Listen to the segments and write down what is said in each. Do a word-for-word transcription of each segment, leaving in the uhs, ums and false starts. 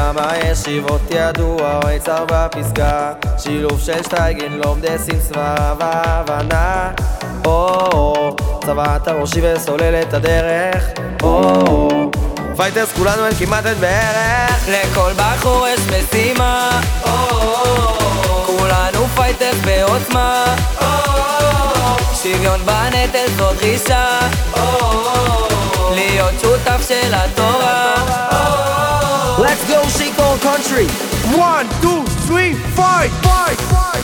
בעולם הישיבות ידוע ויצר בפסגה, שילוב של שטייגן לומדסים צבא והבנה. או צבעת הראשי וסולל את הדרך. או פייטרס כולנו אין כמעט את בערך. לכל בחור יש משימה, כולנו פייטרס בעוצמה, שוויון בנטל זו דרישה, להיות שותף של התורה. Let's go shake all country. One, two, three, fight, fight, fight,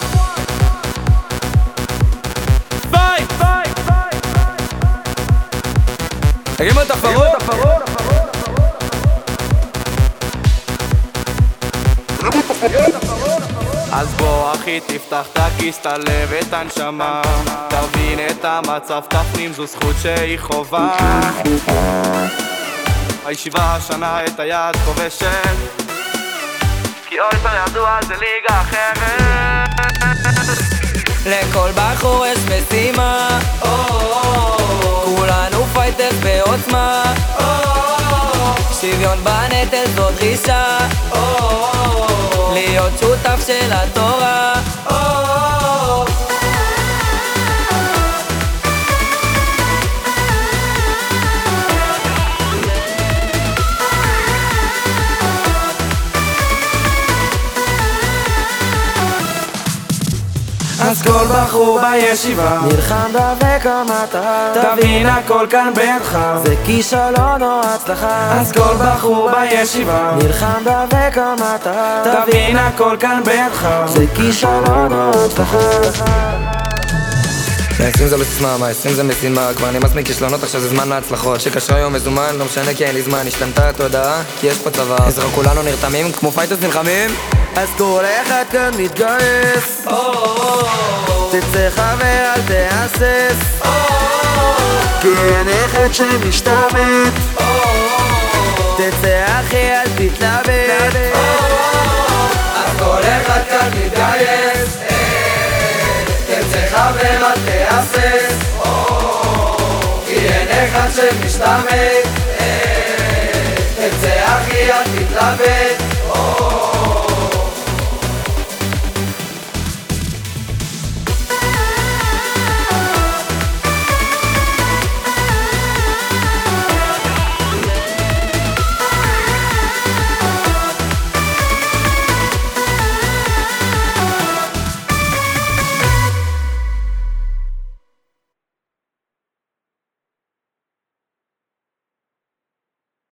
fight, fight, fight. תגידו את הפרות. אז בוא אחי תפתח את הכיס, את הלב, את הנשמה, תבין את המצב, תפנים, זו זכות שהיא חובה. הישיבה השנה את היד כובשת, כי אוי יותר ידוע זה ליגה אחרת. לכל בחור יש משימה, כולנו פייטרס בעוצמה, שוויון בנטל זו דרישה, להיות שותף של התורה. אז כל בחור בישיבה נלחם דבק המטרה, תבין הכל כאן בידך, זה כישלון או הצלחה. אז כל בחור בישיבה נלחם דבק המטרה, תבין הכל כאן בידך, זה כישלון או הצלחה. העשרים זה לא סיסמה, מה עשרים זה משימה, כבר נמאס מכישלונות, עכשיו זה זמן להצלחות, שקשרה יום מזומן, לא משנה כי אין לי זמן, השתנתה התודעה, כי יש פה צבא, עזרה כולנו נרתמים, כמו פייטרס נלחמים. אז כל אחד כאן מתגייס, תצא חבר אל תהסס, כי אין אחד שמשתמט, תצא אחי אל תתלבט. אז כל אחד כאן מתגייס, תצא חבר אל תהסס, כי אין אחד שמשתמט, תצא אחי אל תתלבט.